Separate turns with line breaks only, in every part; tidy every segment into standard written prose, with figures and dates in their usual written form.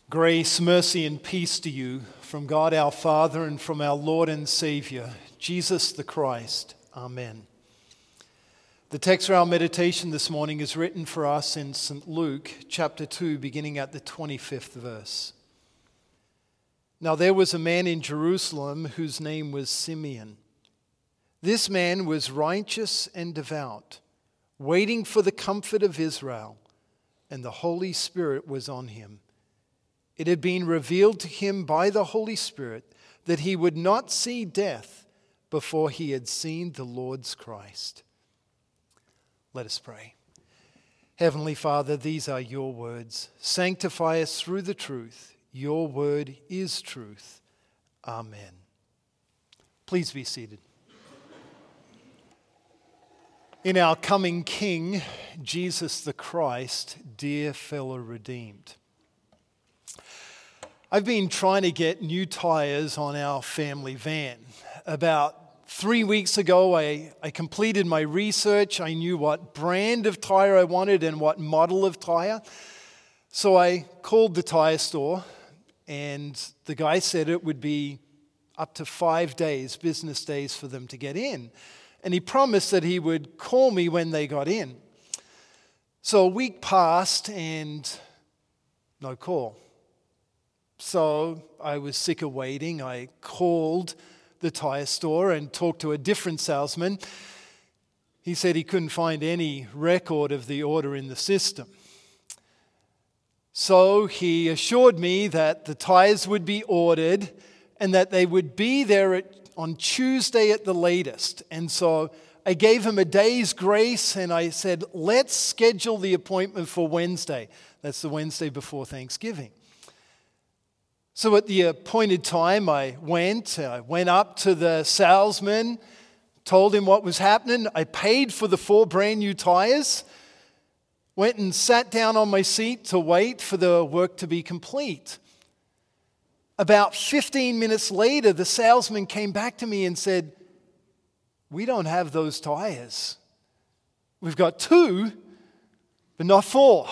Grace, mercy, and peace to you from God our Father and from our Lord and Savior, Jesus the Christ. Amen. The text for our meditation this morning is written for us in St. Luke chapter 2, beginning at the 25th verse. Now there was a man in Jerusalem whose name was Simeon. This man was righteous and devout, waiting for the comfort of Israel, and the Holy Spirit was on him. It had been revealed to him by the Holy Spirit that he would not see death before he had seen the Lord's Christ. Let us pray. Heavenly Father, these are your words. Sanctify us through the truth. Your word is truth. Amen. Please be seated. In our coming King, Jesus the Christ, dear fellow redeemed, I've been trying to get new tires on our family van. About 3 weeks ago, I completed my research. I knew what brand of tire I wanted and what model of tire. So I called the tire store, and the guy said it would be up to 5 days, business days, for them to get in. And he promised that he would call me when they got in. So a week passed and no call. So I was sick of waiting. I called the tire store and talked to a different salesman. He said he couldn't find any record of the order in the system. So he assured me that the tires would be ordered and that they would be there on Tuesday at the latest. And so I gave him a day's grace and I said, let's schedule the appointment for Wednesday. That's the Wednesday before Thanksgiving. So at the appointed time, I went up to the salesman, told him what was happening. I paid for the 4 brand new tires, went and sat down on my seat to wait for the work to be complete. About 15 minutes later, the salesman came back to me and said, "We don't have those tires. We've got 2, but not 4.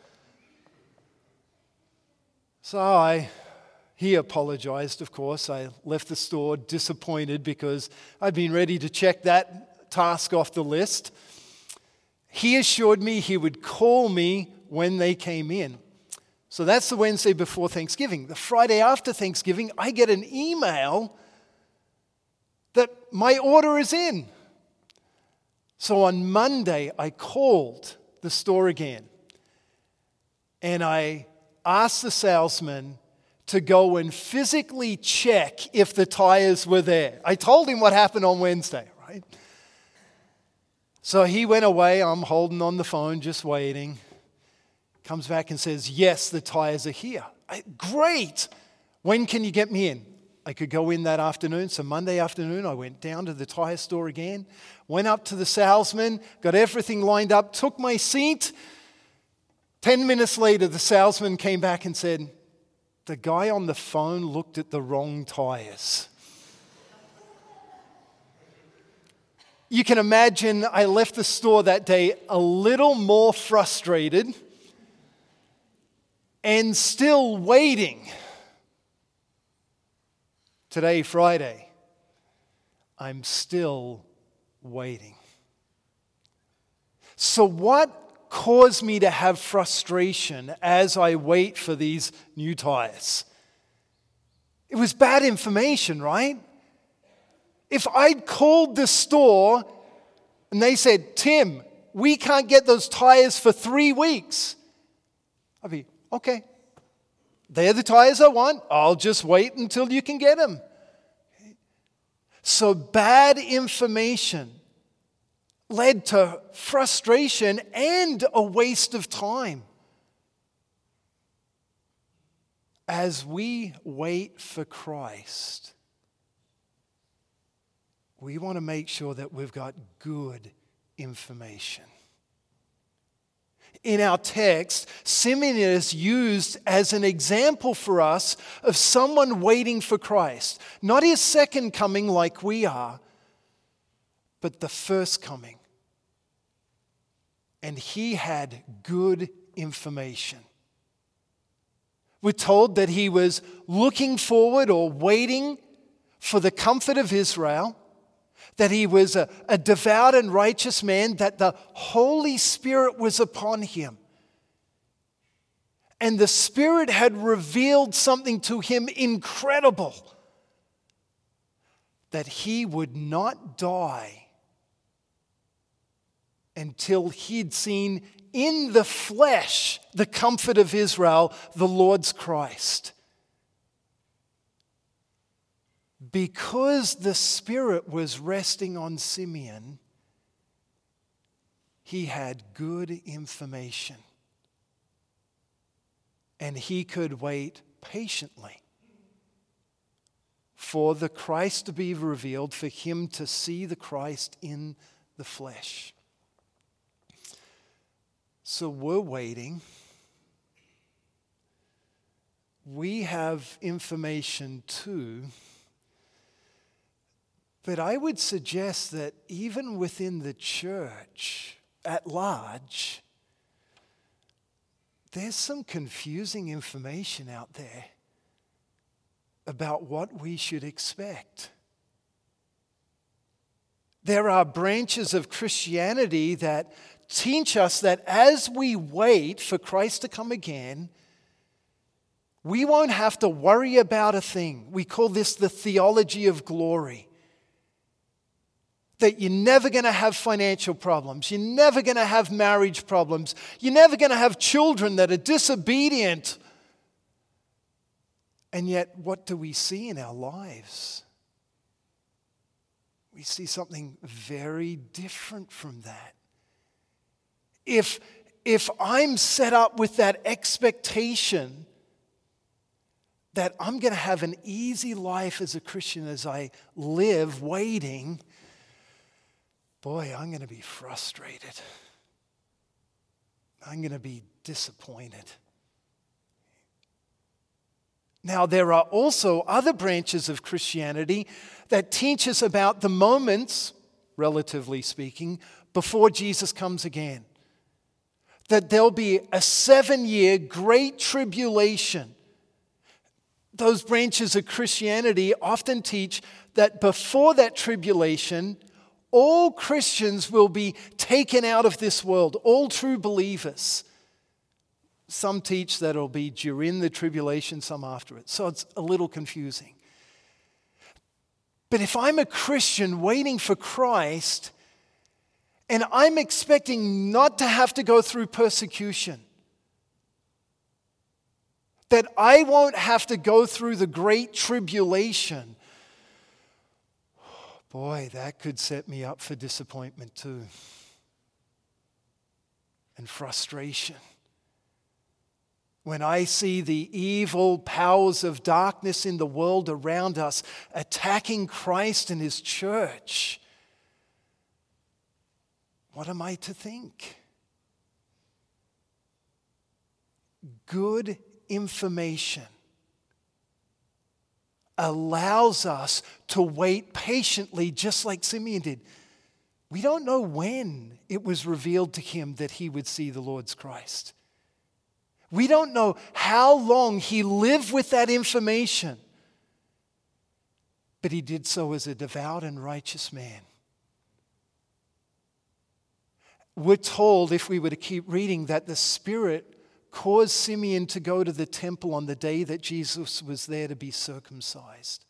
So he apologized, of course. I left the store disappointed because I'd been ready to check that task off the list. He assured me he would call me when they came in. So that's the Wednesday before Thanksgiving. The Friday after Thanksgiving, I get an email that my order is in. So on Monday, I called the store again and I asked the salesman to go and physically check if the tires were there. I told him what happened on Wednesday, right? So he went away. I'm holding on the phone, just waiting. Comes back and says, yes, the tires are here. Great. When can you get me in? I could go in that afternoon. So Monday afternoon, I went down to the tire store again, went up to the salesman, got everything lined up, took my seat. 10 minutes later, the salesman came back and said, the guy on the phone looked at the wrong tires. You can imagine I left the store that day a little more frustrated and still waiting. Today, Friday, I'm still waiting. So what caused me to have frustration as I wait for these new tires? It was bad information, right? If I'd called the store and they said, Tim, we can't get those tires for 3 weeks, I'd be, okay, they're the tires I want. I'll just wait until you can get them. So bad information led to frustration and a waste of time. As we wait for Christ, we want to make sure that we've got good information. In our text, Simeon is used as an example for us of someone waiting for Christ. Not his second coming like we are, but the first coming. And he had good information. We're told that he was looking forward or waiting for the comfort of Israel, that he was a devout and righteous man, that the Holy Spirit was upon him. And the Spirit had revealed something to him incredible, that he would not die until he'd seen in the flesh the comfort of Israel, the Lord's Christ. Because the Spirit was resting on Simeon, he had good information. And he could wait patiently for the Christ to be revealed, for him to see the Christ in the flesh. So we're waiting. We have information too. But I would suggest that even within the church at large, there's some confusing information out there about what we should expect. There are branches of Christianity that teach us that as we wait for Christ to come again, we won't have to worry about a thing. We call this the theology of glory. That you're never going to have financial problems. You're never going to have marriage problems. You're never going to have children that are disobedient. And yet, what do we see in our lives? We see something very different from that. If I'm set up with that expectation that I'm going to have an easy life as a Christian as I live waiting, boy, I'm going to be frustrated. I'm going to be disappointed. Now, there are also other branches of Christianity that teach us about the moments, relatively speaking, before Jesus comes again. That there'll be a 7-year great tribulation. Those branches of Christianity often teach that before that tribulation, all Christians will be taken out of this world, all true believers. Some teach that it'll be during the tribulation, some after it. So it's a little confusing. But if I'm a Christian waiting for Christ, and I'm expecting not to have to go through persecution, that I won't have to go through the great tribulation, boy, that could set me up for disappointment too. And frustration. When I see the evil powers of darkness in the world around us attacking Christ and His church, what am I to think? Good information allows us to wait patiently, just like Simeon did. We don't know when it was revealed to him that he would see the Lord's Christ. We don't know how long he lived with that information. But he did so as a devout and righteous man. We're told, if we were to keep reading, that the Spirit caused Simeon to go to the temple on the day that Jesus was there to be circumcised.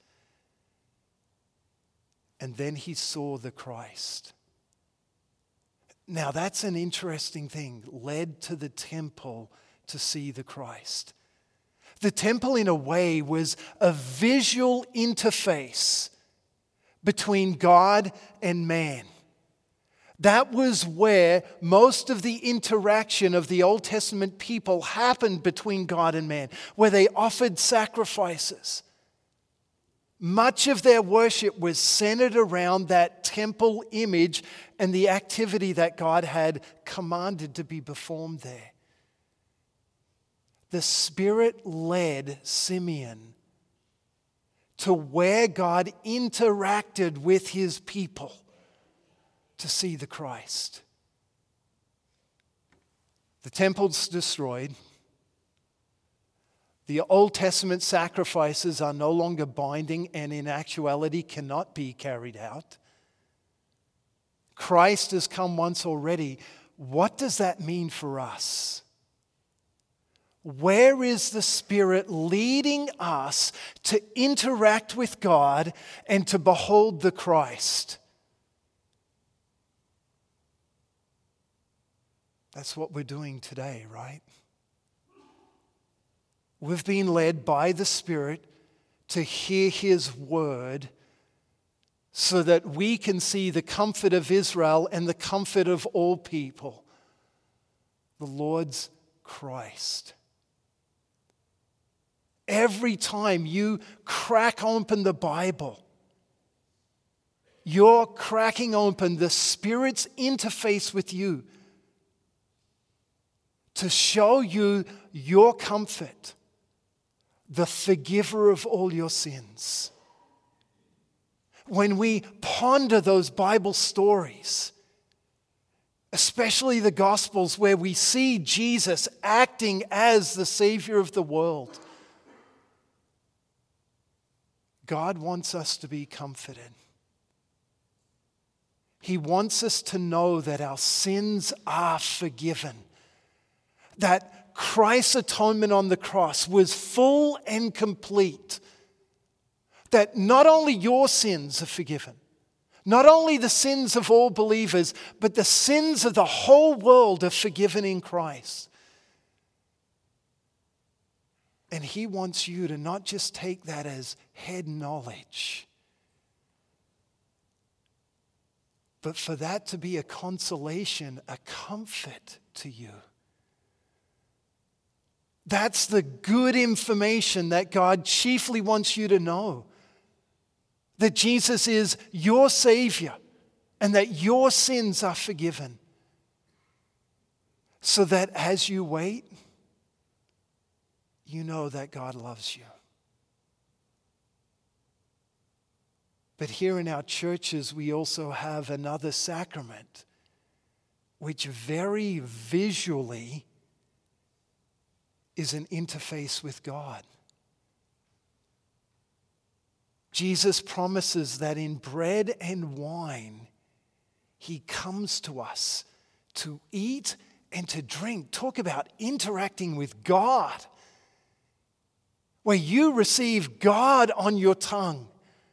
And then he saw the Christ. Now that's an interesting thing, led to the temple to see the Christ. The temple, in a way, was a visual interface between God and man. That was where most of the interaction of the Old Testament people happened between God and man, where they offered sacrifices. Much of their worship was centered around that temple image and the activity that God had commanded to be performed there. The Spirit led Simeon to where God interacted with His people to see the Christ. The temple's destroyed. The Old Testament sacrifices are no longer binding and in actuality cannot be carried out. Christ has come once already. What does that mean for us? Where is the Spirit leading us to interact with God and to behold the Christ? That's what we're doing today, right? We've been led by the Spirit to hear His word so that we can see the comfort of Israel and the comfort of all people, the Lord's Christ. Every time you crack open the Bible, you're cracking open the Spirit's interface with you to show you your comfort, the forgiver of all your sins. When we ponder those Bible stories, especially the Gospels where we see Jesus acting as the Savior of the world, God wants us to be comforted. He wants us to know that our sins are forgiven, that Christ's atonement on the cross was full and complete, that not only your sins are forgiven, not only the sins of all believers, but the sins of the whole world are forgiven in Christ. And He wants you to not just take that as head knowledge, but for that to be a consolation, a comfort to you. That's the good information that God chiefly wants you to know. That Jesus is your Savior and that your sins are forgiven. So that as you wait, you know that God loves you. But here in our churches, we also have another sacrament, which very visually is an interface with God. Jesus promises that in bread and wine, He comes to us to eat and to drink. Talk about interacting with God, where you receive God on your tongue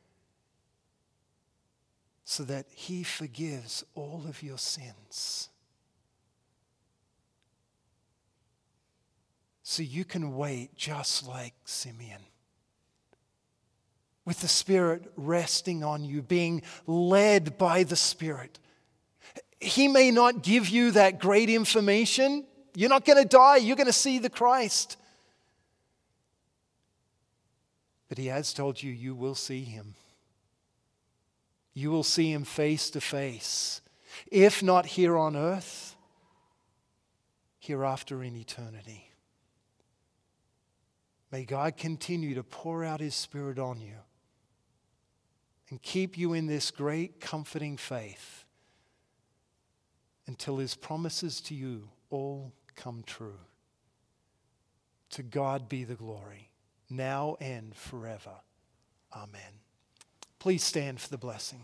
so that He forgives all of your sins. So you can wait just like Simeon, with the Spirit resting on you, being led by the Spirit. He may not give you that great information. You're not going to die. You're going to see the Christ. But He has told you, you will see Him. You will see Him face to face. If not here on earth, hereafter in eternity. May God continue to pour out His Spirit on you and keep you in this great comforting faith until His promises to you all come true. To God be the glory, now and forever. Amen. Please stand for the blessing.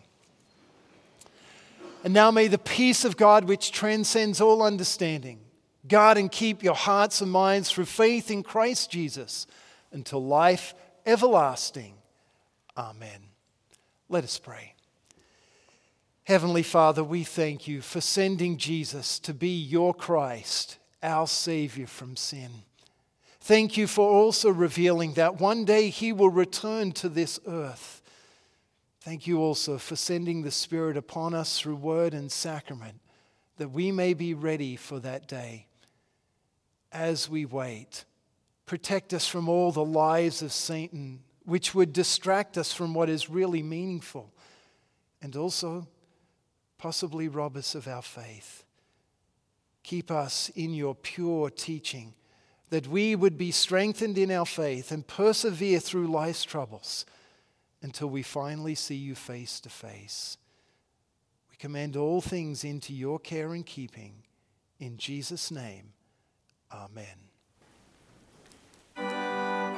And now may the peace of God, which transcends all understanding, guard and keep your hearts and minds through faith in Christ Jesus until life everlasting. Amen. Let us pray. Heavenly Father, we thank You for sending Jesus to be Your Christ, our Savior from sin. Thank You for also revealing that one day He will return to this earth. Thank You also for sending the Spirit upon us through word and sacrament, that we may be ready for that day. As we wait, protect us from all the lies of Satan, which would distract us from what is really meaningful, and also possibly rob us of our faith. Keep us in Your pure teaching, that we would be strengthened in our faith and persevere through life's troubles until we finally see You face to face. We commend all things into Your care and keeping. In Jesus' name, amen.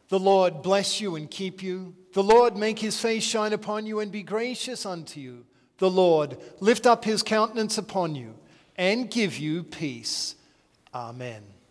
The Lord bless you and keep you. The Lord make his face shine upon you and be gracious unto you. The Lord lift up his countenance upon you and give you peace. Amen.